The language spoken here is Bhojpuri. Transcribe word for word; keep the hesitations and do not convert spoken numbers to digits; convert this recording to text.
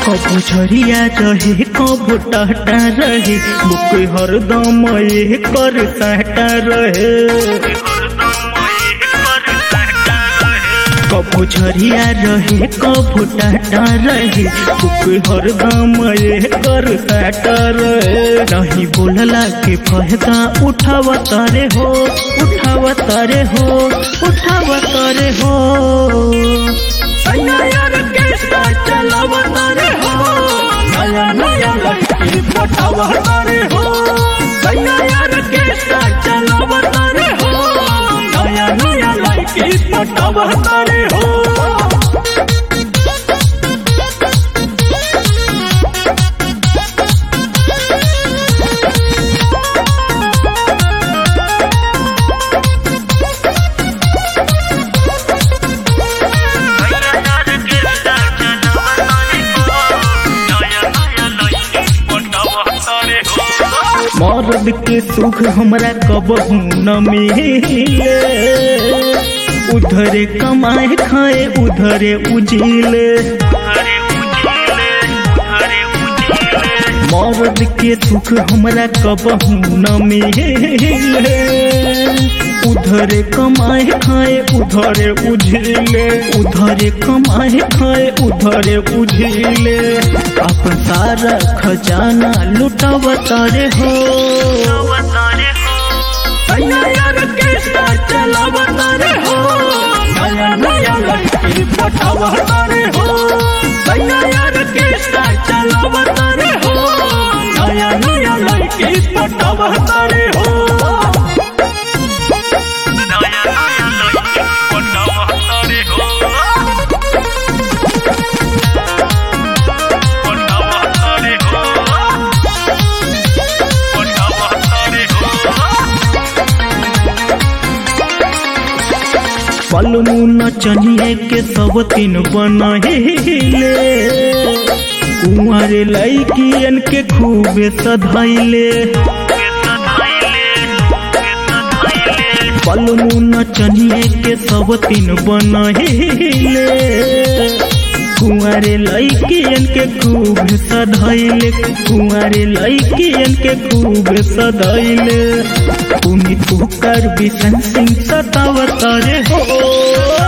कबू झरिया रहे कबू टाटा रहे बुक हरदम ये कर साटा रहे कबू झरिया रहे कबू टाटा रहे बुक हरदम ये कर साटा रहे नहीं बोलला के फायदा उठाव तारे हो उठाव तारे हो उठाव तारे हो चलाव तारे हो नया नया लड़की पटाव तारे हो यार के चलाव तारे हो नया नया लड़की पटाव तारे हो। मर्द के सुख हमरा कबहू न मिले उधरे कमाए खाए उधरे उजिले मर्द के सुख हमरा कबहू न मिले उधरे कमाए खाए उधरे उझिले उधरे कमाए खाए उधरे उझिले अपन सारा खजाना लुटाव तारे हो यार के चलाव तारे हो नया नया लड़की पटाव तारे हो यार के चलाव तारे हो नया नया लड़की पटाव तारे हो। पलमुना चनिए के सब तीन बनहिले कुंवारे लड़कियन के खूबे सधाइले पलमुना चनिए के सब तीन बनहिले कुंवारे लड़कियन के खूब सधाइले कुंवारे लड़कियन के खूब सधाइले पुनी तू कर बिसन सिंह सताव तारे हो।